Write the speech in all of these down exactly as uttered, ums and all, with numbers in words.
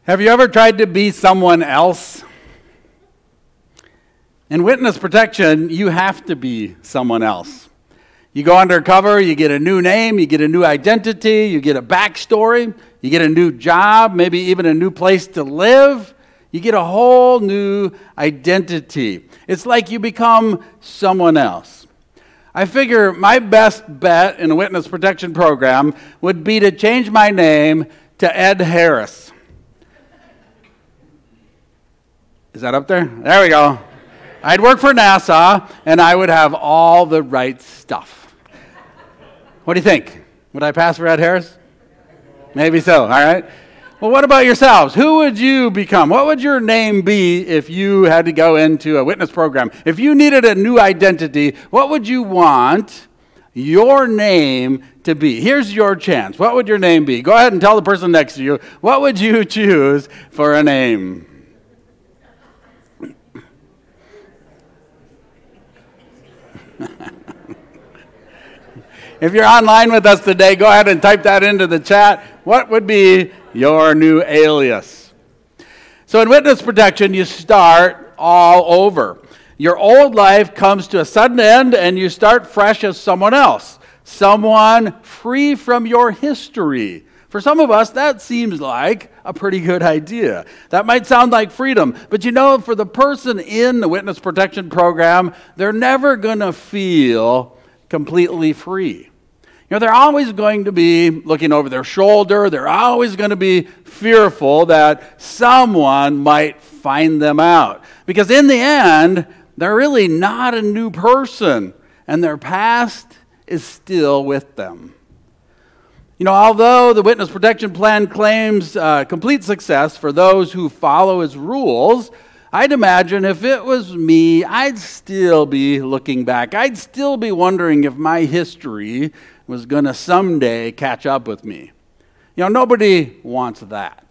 Have you ever tried to be someone else? In witness protection, you have to be someone else. You go undercover, you get a new name, you get a new identity, you get a backstory, you get a new job, maybe even a new place to live. You get a whole new identity. It's like you become someone else. I figure my best bet in a witness protection program would be to change my name to Ed Harris. Is that up there? There we go. I'd work for NASA, and I would have all the right stuff. What do you think? Would I pass for Ed Harris? Maybe so, all right. Well, what about yourselves? Who would you become? What would your name be if you had to go into a witness program? If you needed a new identity, what would you want your name to be? Here's your chance. What would your name be? Go ahead and tell the person next to you, what would you choose for a name? If you're online with us today, go ahead and type that into the chat. What would be your new alias? So in witness protection, you start all over. Your old life comes to a sudden end, and you start fresh as someone else, someone free from your history. For some of us, that seems like a pretty good idea. That might sound like freedom, but you know, for the person in the witness protection program, they're never going to feel completely free. You know, they're always going to be looking over their shoulder. They're always going to be fearful that someone might find them out. Because in the end, they're really not a new person, and their past is still with them. You know, although the witness protection plan claims uh, complete success for those who follow its rules, I'd imagine if it was me, I'd still be looking back. I'd still be wondering if my history was going to someday catch up with me. You know, nobody wants that.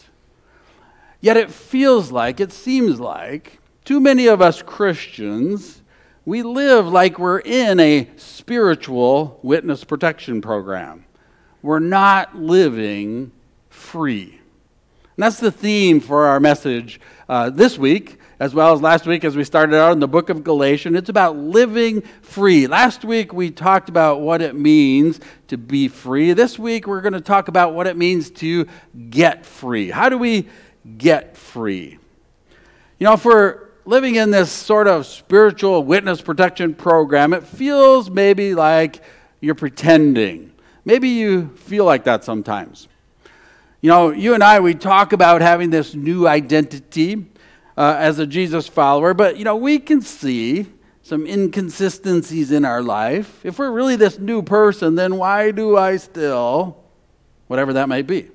Yet it feels like, it seems like, too many of us Christians, we live like we're in a spiritual witness protection program. We're not living free. And that's the theme for our message uh, this week, as well as last week as we started out in the book of Galatians. It's about living free. Last week we talked about what it means to be free. This week we're going to talk about what it means to get free. How do we get free? You know, if we're living in this sort of spiritual witness protection program, it feels maybe like you're pretending. Maybe you feel like that sometimes. You know, you and I, we talk about having this new identity uh, as a Jesus follower, but, you know, we can see some inconsistencies in our life. If we're really this new person, then why do I still, whatever that might be?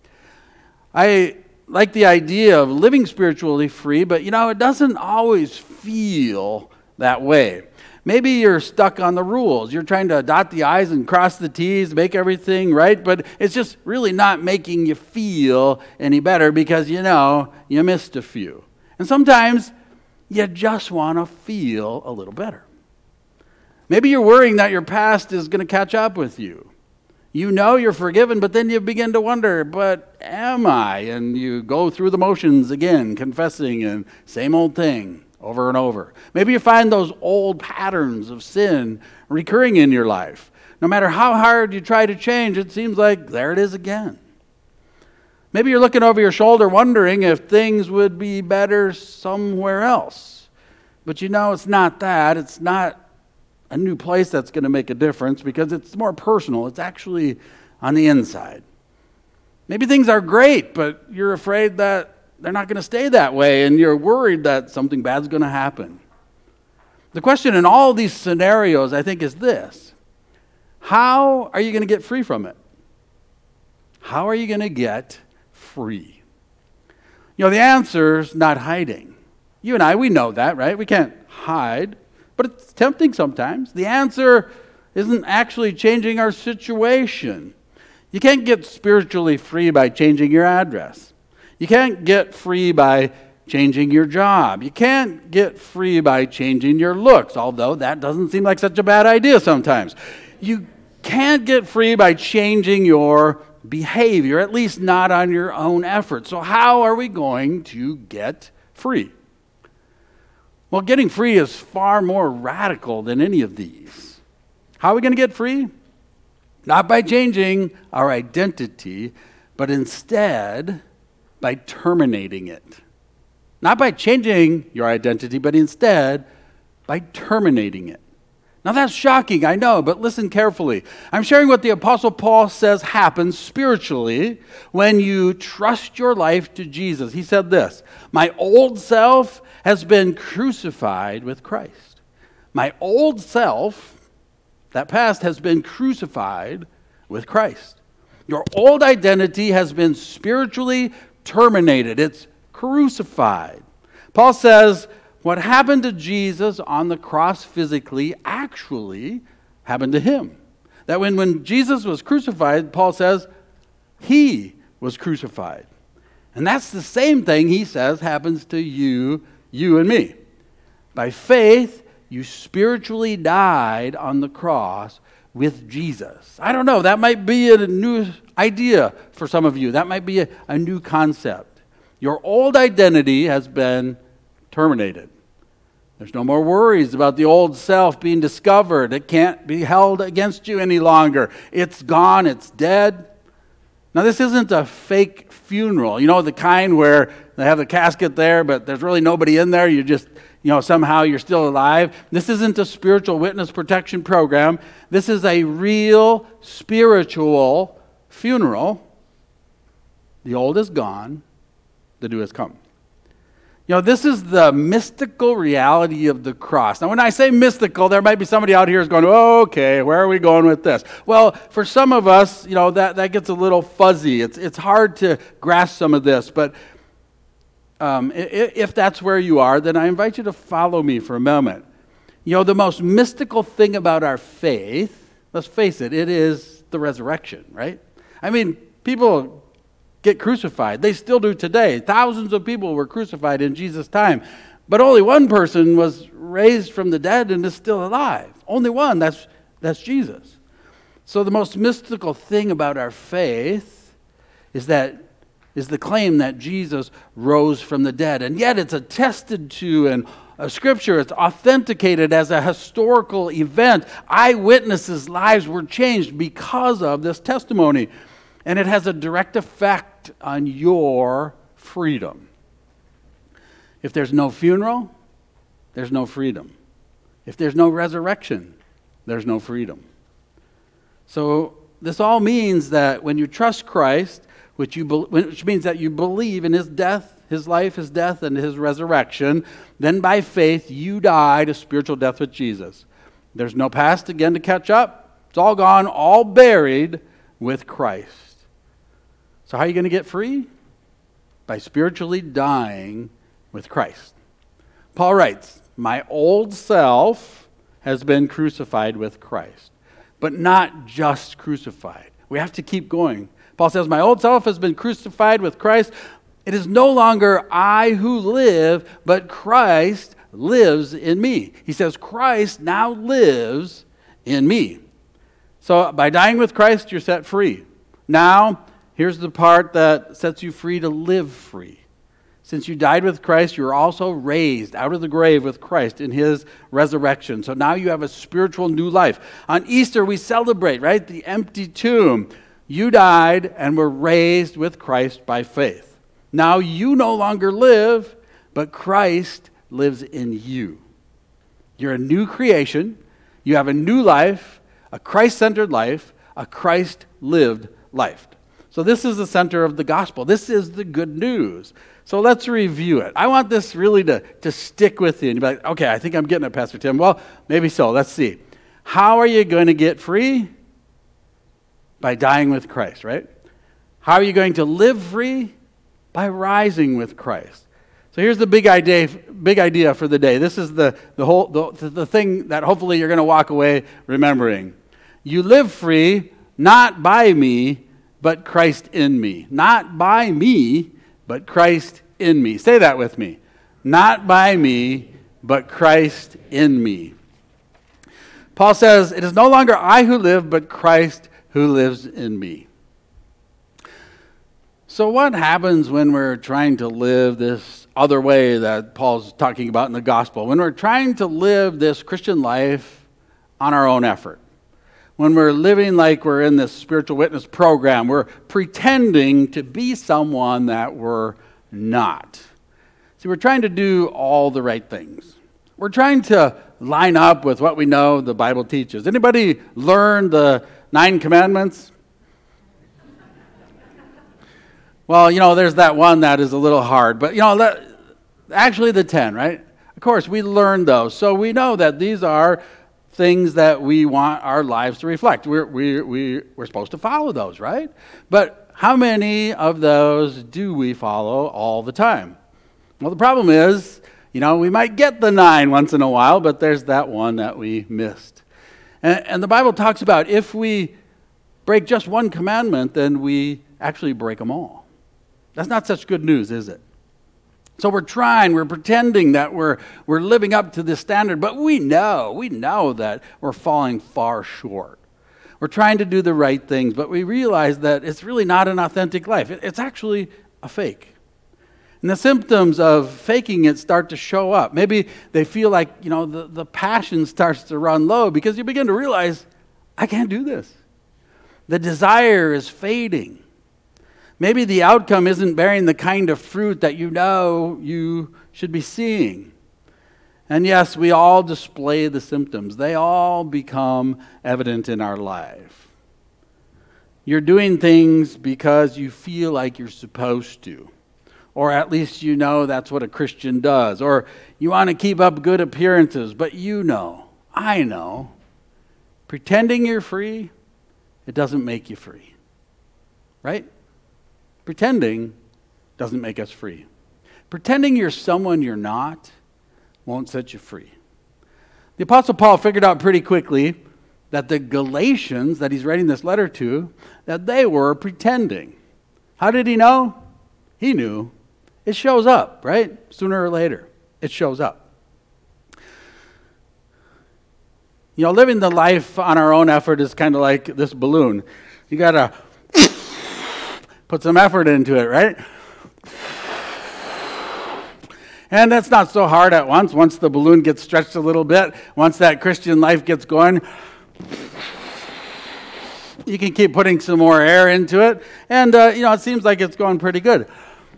I like the idea of living spiritually free, but, you know, it doesn't always feel that way. Maybe you're stuck on the rules. You're trying to dot the I's and cross the T's, make everything right, but it's just really not making you feel any better because, you know, you missed a few. And sometimes you just want to feel a little better. Maybe you're worrying that your past is going to catch up with you. You know you're forgiven, but then you begin to wonder, but am I? And you go through the motions again, confessing and same old thing. Over and over. Maybe you find those old patterns of sin recurring in your life. No matter how hard you try to change, it seems like there it is again. Maybe you're looking over your shoulder wondering if things would be better somewhere else. But you know it's not that. It's not a new place that's going to make a difference because it's more personal. It's actually on the inside. Maybe things are great, but you're afraid that they're not going to stay that way, and you're worried that something bad's going to happen. The question in all these scenarios, I think, is this. How are you going to get free from it? How are you going to get free? You know, the answer's not hiding. You and I, we know that, right? We can't hide, but it's tempting sometimes. The answer isn't actually changing our situation. You can't get spiritually free by changing your address. You can't get free by changing your job. You can't get free by changing your looks, although that doesn't seem like such a bad idea sometimes. You can't get free by changing your behavior, at least not on your own effort. So how are we going to get free? Well, getting free is far more radical than any of these. How are we going to get free? Not by changing our identity, but instead by terminating it. Not by changing your identity, but instead by terminating it. Now that's shocking, I know, but listen carefully. I'm sharing what the Apostle Paul says happens spiritually when you trust your life to Jesus. He said this, "My old self has been crucified with Christ." My old self, that past, has been crucified with Christ. Your old identity has been spiritually terminated. It's crucified. Paul says, what happened to Jesus on the cross physically actually happened to him. That when, when Jesus was crucified, Paul says, he was crucified. And that's the same thing he says happens to you, you and me. By faith, you spiritually died on the cross with Jesus. I don't know, that might be a new idea for some of you. That might be a, a new concept. Your old identity has been terminated. There's no more worries about the old self being discovered. It can't be held against you any longer. It's gone. It's dead. Now, this isn't a fake funeral. You know, the kind where they have the casket there, but there's really nobody in there. You just, you know, somehow you're still alive. This isn't a spiritual witness protection program. This is a real spiritual funeral. The old is gone. The new has come. You know, this is the mystical reality of the cross. Now, when I say mystical, there might be somebody out here who's going, oh, okay, where are we going with this? Well, for some of us, you know, that, that gets a little fuzzy. It's, it's hard to grasp some of this. But um, if, if that's where you are, then I invite you to follow me for a moment. You know, the most mystical thing about our faith, let's face it, it is the resurrection, right? I mean, people get crucified. They still do today. Thousands of people were crucified in Jesus' time. But only one person was raised from the dead and is still alive. Only one. That's, that's Jesus. So the most mystical thing about our faith is that is the claim that Jesus rose from the dead. And yet it's attested to in a Scripture. It's authenticated as a historical event. Eyewitnesses' lives were changed because of this testimony. And it has a direct effect on your freedom. If there's no funeral, there's no freedom. If there's no resurrection, there's no freedom. So this all means that when you trust Christ, which, you be, which means that you believe in his death, his life, his death, and his resurrection, then by faith you died a spiritual death with Jesus. There's no past again to catch up. It's all gone, all buried with Christ. So how are you going to get free? By spiritually dying with Christ. Paul writes, my old self has been crucified with Christ. But not just crucified. We have to keep going. Paul says, my old self has been crucified with Christ. It is no longer I who live, but Christ lives in me. He says, Christ now lives in me. So by dying with Christ, you're set free. Now, here's the part that sets you free to live free. Since you died with Christ, you're also raised out of the grave with Christ in his resurrection. So now you have a spiritual new life. On Easter, we celebrate, right? The empty tomb. You died and were raised with Christ by faith. Now you no longer live, but Christ lives in you. You're a new creation. You have a new life, a Christ-centered life, a Christ-lived life. So this is the center of the gospel. This is the good news. So let's review it. I want this really to, to stick with you. And you're like, okay, I think I'm getting it, Pastor Tim. Well, maybe so. Let's see. How are you going to get free? By dying with Christ, right? How are you going to live free? By rising with Christ. So here's the big idea, big idea for the day. This is the, the whole the, the thing that hopefully you're going to walk away remembering. You live free, not by me, but Christ in me. Not by me, but Christ in me. Say that with me. Not by me, but Christ in me. Paul says, it is no longer I who live, but Christ who lives in me. So what happens when we're trying to live this other way that Paul's talking about in the gospel? When we're trying to live this Christian life on our own effort? When we're living like we're in this spiritual witness program, we're pretending to be someone that we're not. See, we're trying to do all the right things. We're trying to line up with what we know the Bible teaches. Anybody learn the nine commandments? Well, you know, there's that one that is a little hard, but you know, that, actually the ten, right? Of course, we learned those, so we know that these are things that we want our lives to reflect. We're, we, we, we're supposed to follow those, right? But how many of those do we follow all the time? Well, the problem is, you know, we might get the nine once in a while, but there's that one that we missed. And, and the Bible talks about if we break just one commandment, then we actually break them all. That's not such good news, is it? So we're trying, we're pretending that we're we're living up to this standard, but we know, we know that we're falling far short. We're trying to do the right things, but we realize that it's really not an authentic life. It's actually a fake. And the symptoms of faking it start to show up. Maybe they feel like, you know, the, the passion starts to run low because you begin to realize, I can't do this. The desire is fading. Maybe the outcome isn't bearing the kind of fruit that you know you should be seeing. And yes, we all display the symptoms. They all become evident in our life. You're doing things because you feel like you're supposed to. Or at least you know that's what a Christian does. Or you want to keep up good appearances, but you know, I know, pretending you're free, it doesn't make you free. Right? Pretending doesn't make us free. Pretending you're someone you're not won't set you free. The Apostle Paul figured out pretty quickly that the Galatians that he's writing this letter to, that they were pretending. How did he know? He knew. It shows up, right? Sooner or later, it shows up. You know, living the life on our own effort is kind of like this balloon. You got to put some effort into it, right? And that's not so hard at once. Once the balloon gets stretched a little bit, once that Christian life gets going, you can keep putting some more air into it. And, uh, you know, it seems like it's going pretty good.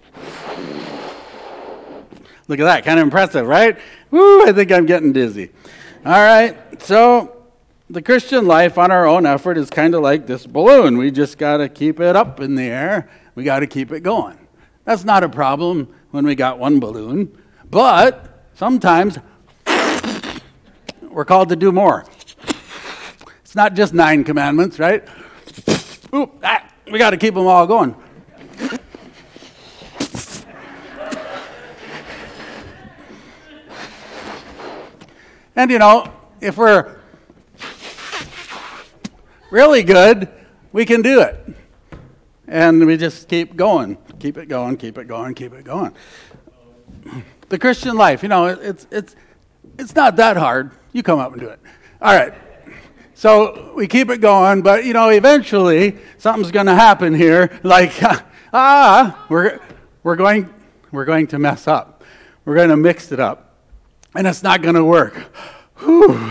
Look at that. Kind of impressive, right? Woo, I think I'm getting dizzy. All right. So the Christian life on our own effort is kind of like this balloon. We just got to keep it up in the air. We got to keep it going. That's not a problem when we got one balloon. But sometimes we're called to do more. It's not just nine commandments, right? Ooh, ah, we got to keep them all going. And you know, if we're really good, we can do it. And we just keep going, keep it going, keep it going, keep it going. The Christian life, you know, it's it's it's not that hard. You come up and do it. All right. So we keep it going, but you know, eventually something's going to happen here. Like, ah, we're we're going we're going to mess up. We're going to mix it up, and it's not going to work. Whew.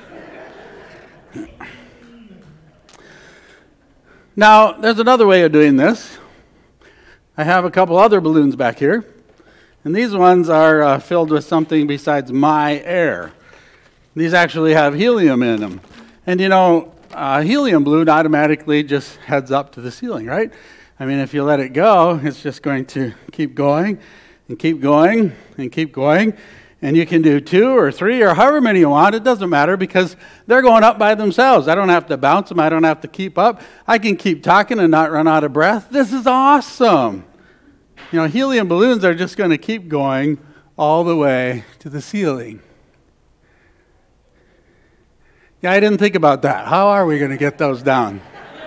Now, there's another way of doing this. I have a couple other balloons back here, and these ones are uh, filled with something besides my air. These actually have helium in them. And you know, a helium balloon automatically just heads up to the ceiling, right? I mean, if you let it go, it's just going to keep going and keep going and keep going. And you can do two or three or however many you want. It doesn't matter because they're going up by themselves. I don't have to bounce them. I don't have to keep up. I can keep talking and not run out of breath. This is awesome. You know, helium balloons are just going to keep going all the way to the ceiling. Yeah, I didn't think about that. How are we going to get those down?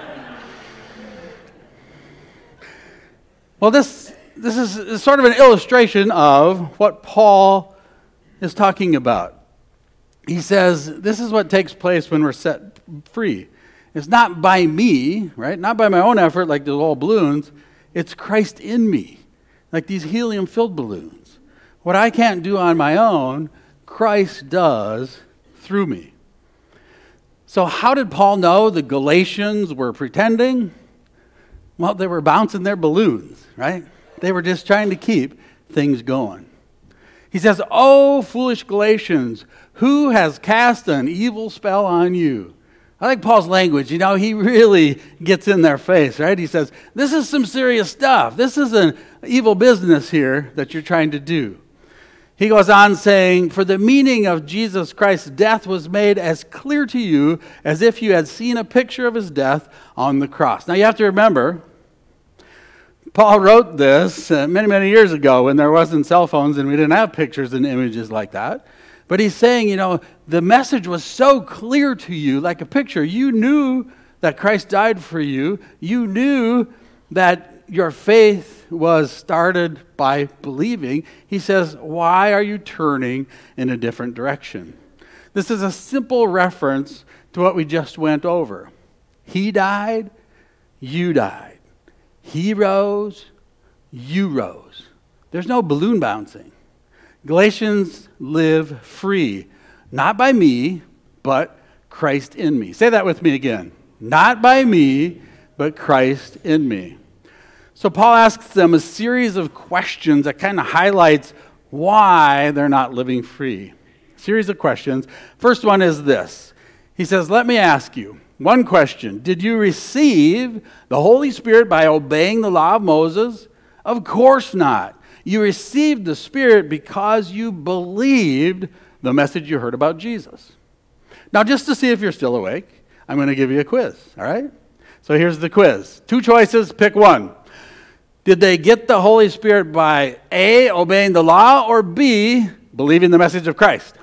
Well, this this is sort of an illustration of what Paul is talking about. He says, this is what takes place when we're set free. It's not by me, right? Not by my own effort like the little balloons. It's Christ in me, like these helium-filled balloons. What I can't do on my own, Christ does through me. So how did Paul know the Galatians were pretending? Well, they were bouncing their balloons, right? They were just trying to keep things going. He says, "Oh, foolish Galatians, who has cast an evil spell on you?" I like Paul's language. You know, he really gets in their face, right? He says, this is some serious stuff. This is an evil business here that you're trying to do. He goes on saying, "For the meaning of Jesus Christ's death was made as clear to you as if you had seen a picture of his death on the cross." Now you have to remember, Paul wrote this uh, many, many years ago when there wasn't cell phones and we didn't have pictures and images like that. But he's saying, you know, the message was so clear to you, like a picture. You knew that Christ died for you. You knew that your faith was started by believing. He says, why are you turning in a different direction? This is a simple reference to what we just went over. He died, you died. He rose, you rose. There's no balloon bouncing. Galatians live free, not by me, but Christ in me. Say that with me again. Not by me, but Christ in me. So Paul asks them a series of questions that kind of highlights why they're not living free. A series of questions. First one is this. He says, let me ask you one question. Did you receive the Holy Spirit by obeying the law of Moses? Of course not. You received the Spirit because you believed the message you heard about Jesus. Now, just to see if you're still awake, I'm going to give you a quiz, all right? So here's the quiz. Two choices, pick one. Did they get the Holy Spirit by A, obeying the law, or B, believing the message of Christ?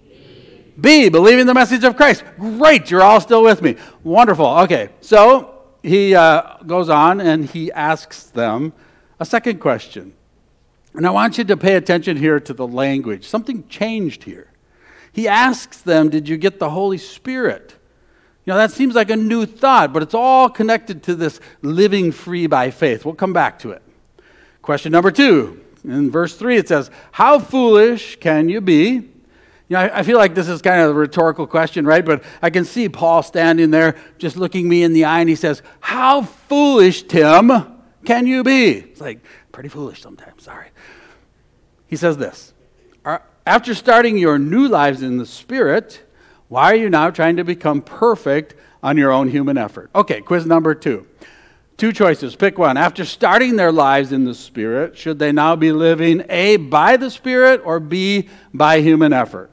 B. B, believing the message of Christ. Great, you're all still with me. Wonderful. Okay, so he uh, goes on and he asks them a second question. And I want you to pay attention here to the language. Something changed here. He asks them, did you get the Holy Spirit? You know, that seems like a new thought, but it's all connected to this living free by faith. We'll come back to it. Question number two. In verse three, it says, how foolish can you be? You know, I, I feel like this is kind of a rhetorical question, right? But I can see Paul standing there just looking me in the eye, and he says, how foolish, Tim, can you be? It's like, pretty foolish sometimes, sorry. He says this, after starting your new lives in the Spirit, why are you now trying to become perfect on your own human effort? Okay, quiz number two. Two choices, pick one. After starting their lives in the Spirit, should they now be living A, by the Spirit, or B, by human effort?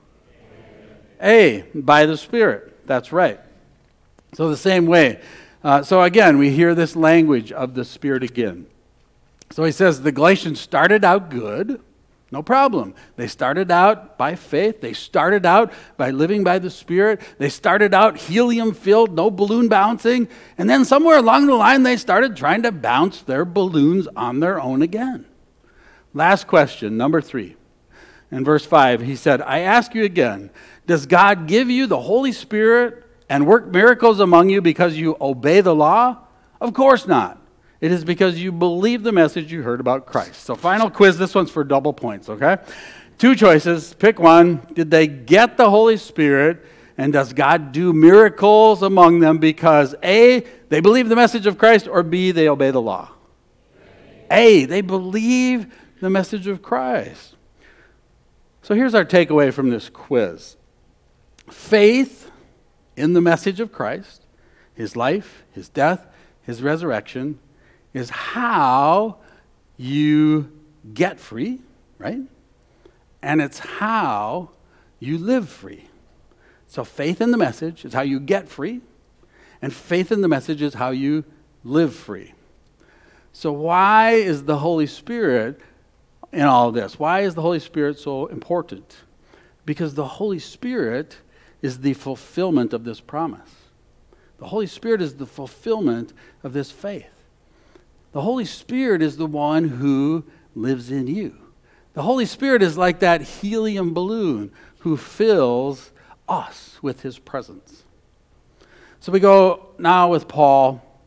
A, by the Spirit. That's right. So the same way. Uh, so again, we hear this language of the Spirit again. So he says the Galatians started out good. No problem. They started out by faith. They started out by living by the Spirit. They started out helium-filled, no balloon bouncing. And then somewhere along the line, they started trying to bounce their balloons on their own again. Last question, number three. In verse five, he said, I ask you again, does God give you the Holy Spirit and work miracles among you because you obey the law? Of course not. It is because you believe the message you heard about Christ. So final quiz, this one's for double points, okay? Two choices, pick one. Did they get the Holy Spirit, and does God do miracles among them because A, they believe the message of Christ, or B, they obey the law? A, they believe the message of Christ. So here's our takeaway from this quiz. Faith in the message of Christ, his life, his death, his resurrection, is how you get free, right? And it's how you live free. So faith in the message is how you get free, and faith in the message is how you live free. So why is the Holy Spirit in all this? Why is the Holy Spirit so important? Because the Holy Spirit is the fulfillment of this promise. The Holy Spirit is the fulfillment of this faith. The Holy Spirit is the one who lives in you. The Holy Spirit is like that helium balloon who fills us with his presence. So we go now with Paul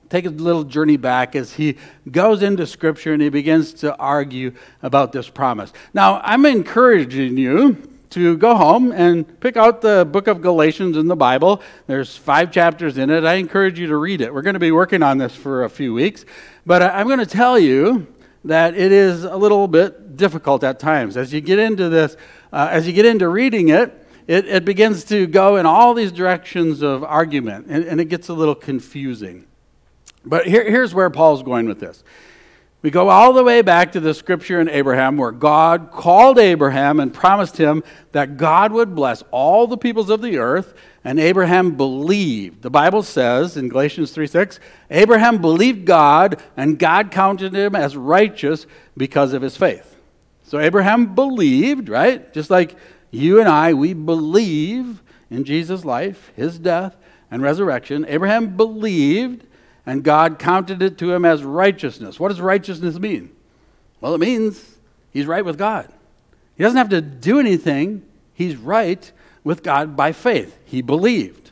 take a little journey back as he goes into Scripture and he begins to argue about this promise. Now, I'm encouraging you to go home and pick out the book of Galatians in the Bible. There's five chapters in it. I encourage you to read it. We're going to be working on this for a few weeks, but I'm going to tell you that it is a little bit difficult at times. As you get into this, uh, as you get into reading it, it, it begins to go in all these directions of argument, and, and it gets a little confusing. But here, here's where Paul's going with this. We go all the way back to the scripture in Abraham where God called Abraham and promised him that God would bless all the peoples of the earth, and Abraham believed. The Bible says in Galatians three six, Abraham believed God, and God counted him as righteous because of his faith. So Abraham believed, right? Just like you and I, we believe in Jesus' life, his death, and resurrection. Abraham believed, and God counted it to him as righteousness. What does righteousness mean? Well, it means he's right with God. He doesn't have to do anything. He's right with God by faith. He believed.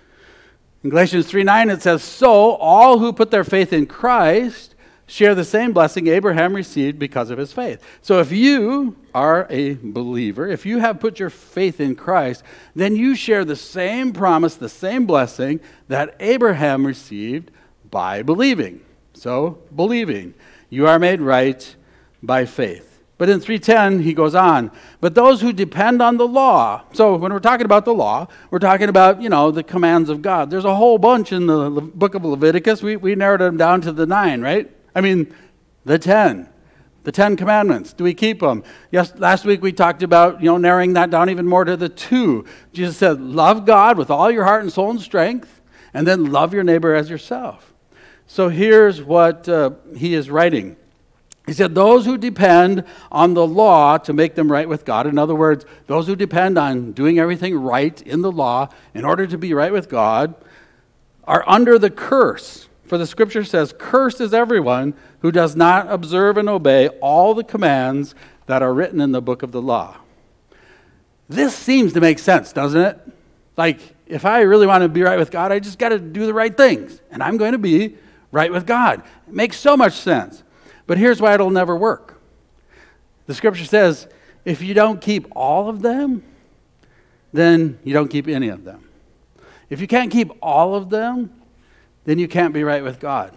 In Galatians three nine, it says, so all who put their faith in Christ share the same blessing Abraham received because of his faith. So if you are a believer, if you have put your faith in Christ, then you share the same promise, the same blessing that Abraham received by believing. So, believing. You are made right by faith. But in three ten, he goes on, but those who depend on the law. So when we're talking about the law, we're talking about, you know, the commands of God. There's a whole bunch in the Le- book of Leviticus. We, we narrowed them down to the nine, right? I mean, the ten. The Ten Commandments. Do we keep them? Yes, last week we talked about, you know, narrowing that down even more to the two. Jesus said, love God with all your heart and soul and strength, and then love your neighbor as yourself. So here's what uh, he is writing. He said, those who depend on the law to make them right with God, in other words, those who depend on doing everything right in the law in order to be right with God, are under the curse. For the scripture says, cursed is everyone who does not observe and obey all the commands that are written in the book of the law. This seems to make sense, doesn't it? Like, if I really want to be right with God, I just got to do the right things, and I'm going to be right with God. It makes so much sense. But here's why it'll never work. The scripture says, if you don't keep all of them, then you don't keep any of them. If you can't keep all of them, then you can't be right with God.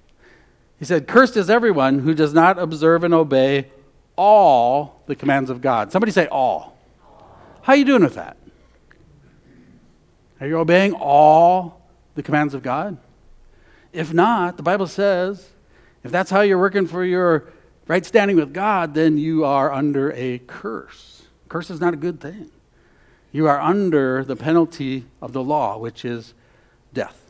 He said, cursed is everyone who does not observe and obey all the commands of God. Somebody say all. How are you doing with that? Are you obeying all the commands of God? If not, the Bible says, if that's how you're working for your right standing with God, then you are under a curse. Curse is not a good thing. You are under the penalty of the law, which is death.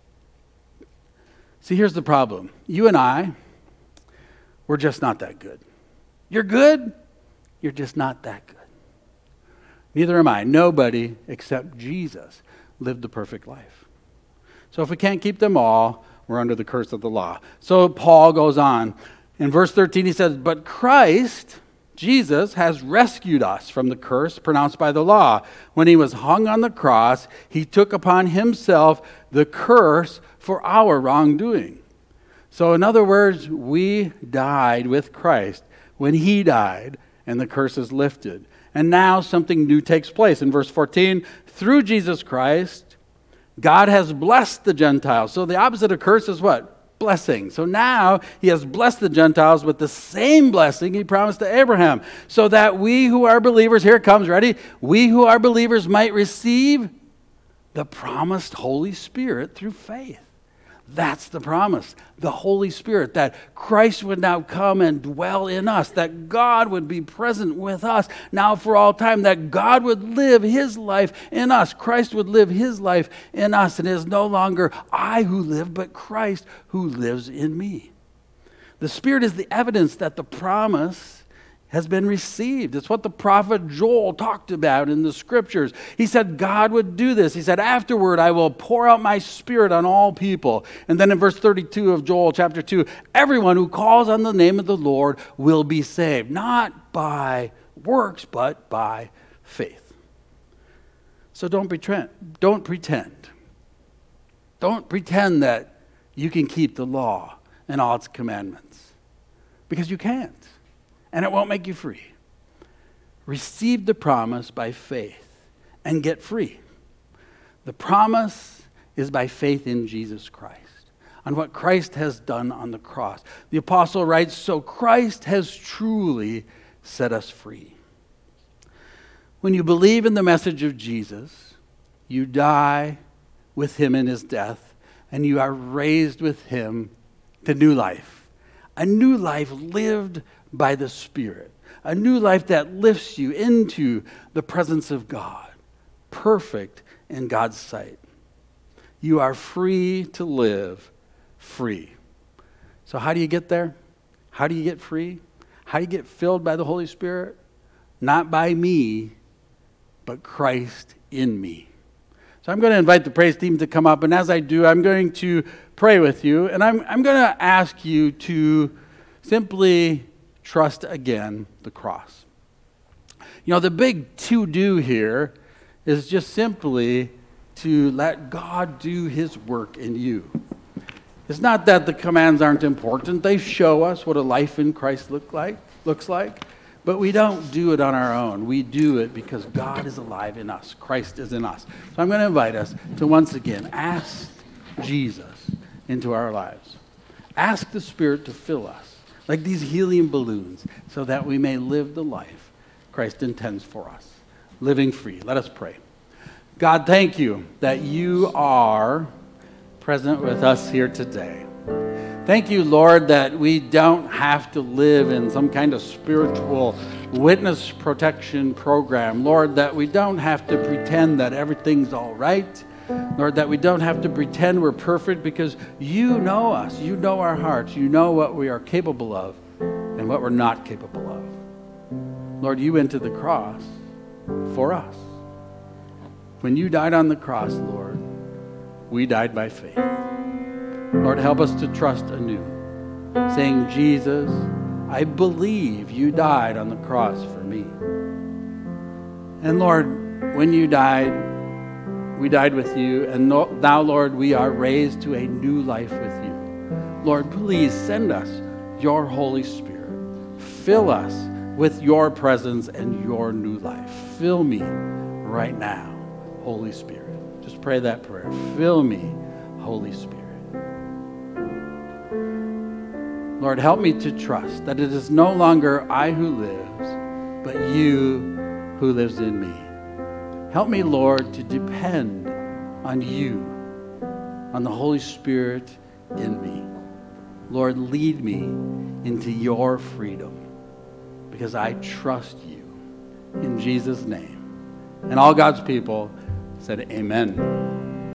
See, here's the problem. You and I, we're just not that good. You're good, you're just not that good. Neither am I. Nobody except Jesus lived the perfect life. So if we can't keep them all, we're under the curse of the law. So Paul goes on. In verse thirteen, he says, but Christ, Jesus, has rescued us from the curse pronounced by the law. When he was hung on the cross, he took upon himself the curse for our wrongdoing. So in other words, we died with Christ when he died, and the curse is lifted. And now something new takes place. In verse fourteen, through Jesus Christ, God has blessed the Gentiles. So the opposite of curse is what? Blessing. So now he has blessed the Gentiles with the same blessing he promised to Abraham, so that we who are believers, here it comes, ready? We who are believers might receive the promised Holy Spirit through faith. That's the promise, the Holy Spirit, that Christ would now come and dwell in us, that God would be present with us now for all time, that God would live his life in us. Christ would live his life in us, and it is no longer I who live, but Christ who lives in me. The Spirit is the evidence that the promise has been received. It's what the prophet Joel talked about in the scriptures. He said God would do this. He said, afterward, I will pour out my Spirit on all people. And then in verse thirty-two of Joel chapter two, everyone who calls on the name of the Lord will be saved, not by works, but by faith. So don't pretend. Don't pretend. Don't pretend that you can keep the law and all its commandments. Because you can't. And it won't make you free. Receive the promise by faith and get free. The promise is by faith in Jesus Christ, on what Christ has done on the cross. The apostle writes, so Christ has truly set us free. When you believe in the message of Jesus, you die with him in his death, and you are raised with him to new life. A new life lived by the Spirit. A new life that lifts you into the presence of God, perfect in God's sight. You are free to live free. So how do you get there? How do you get free? How do you get filled by the Holy Spirit? Not by me, but Christ in me. So I'm going to invite the praise team to come up, and as I do, I'm going to pray with you, and I'm, I'm going to ask you to simply trust again the cross. You know, the big to-do here is just simply to let God do his work in you. It's not that the commands aren't important. They show us what a life in Christ look like, looks like. But we don't do it on our own. We do it because God is alive in us. Christ is in us. So I'm going to invite us to once again ask Jesus into our lives. Ask the Spirit to fill us like these helium balloons so that we may live the life Christ intends for us, living free. Let us pray. God, thank you that you are present with us here today. Thank you, Lord, that we don't have to live in some kind of spiritual witness protection program. Lord, that we don't have to pretend that everything's all right. Lord, that we don't have to pretend we're perfect because you know us. You know our hearts. You know what we are capable of and what we're not capable of. Lord, you went to the cross for us. When you died on the cross, Lord, we died by faith. Lord, help us to trust anew, saying, Jesus, I believe you died on the cross for me. And Lord, when you died, we died with you, and now, Lord, we are raised to a new life with you. Lord, please send us your Holy Spirit. Fill us with your presence and your new life. Fill me right now, Holy Spirit. Just pray that prayer. Fill me, Holy Spirit. Lord, help me to trust that it is no longer I who lives, but you who lives in me. Help me, Lord, to depend on you, on the Holy Spirit in me. Lord, lead me into your freedom because I trust you. In Jesus' name. And all God's people said amen.